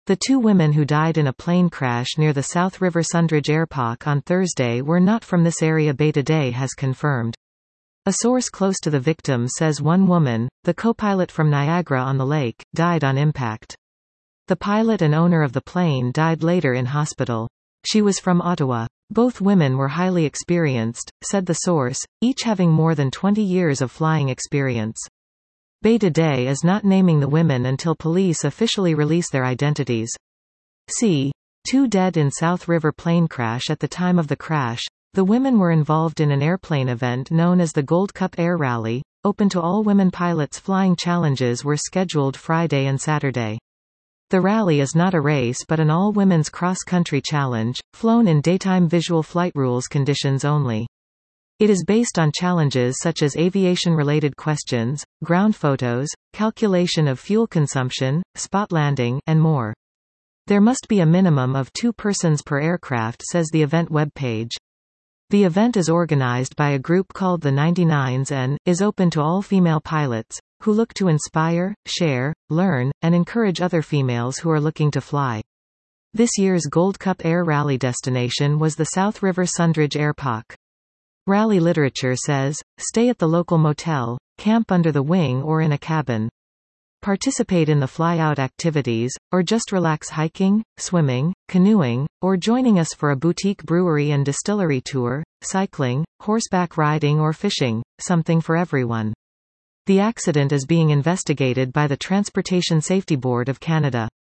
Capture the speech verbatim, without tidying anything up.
The two women who died in a plane crash near the South River Sundridge Airpark on Thursday were not from this area, Bay-Today has confirmed. A source close to the victim says one woman, the co-pilot from Niagara-on-the-Lake, died on impact. The pilot and owner of the plane died later in hospital. She was from Ottawa. Both women were highly experienced, said the source, each having more than twenty years of flying experience. Bay-Today is not naming the women until police officially release their identities. C. Two dead in South River plane crash. At the time of the crash, the women were involved in an airplane event known as the Gold Cup Air Rally, open to all women pilots. Flying challenges were scheduled Friday and Saturday. The rally is not a race but an all-women's cross-country challenge, flown in daytime visual flight rules conditions only. It is based on challenges such as aviation-related questions, ground photos, calculation of fuel consumption, spot landing, and more. There must be a minimum of two persons per aircraft, says the event web page. The event is organized by a group called the ninety-nines and is open to all female pilots, who look to inspire, share, learn, and encourage other females who are looking to fly. This year's Gold Cup Air Rally destination was the South River Sundridge Airpark. Rally literature says, stay at the local motel, camp under the wing or in a cabin. Participate in the fly-out activities, or just relax hiking, swimming, canoeing, or joining us for a boutique brewery and distillery tour, cycling, horseback riding or fishing, something for everyone. The accident is being investigated by the Transportation Safety Board of Canada.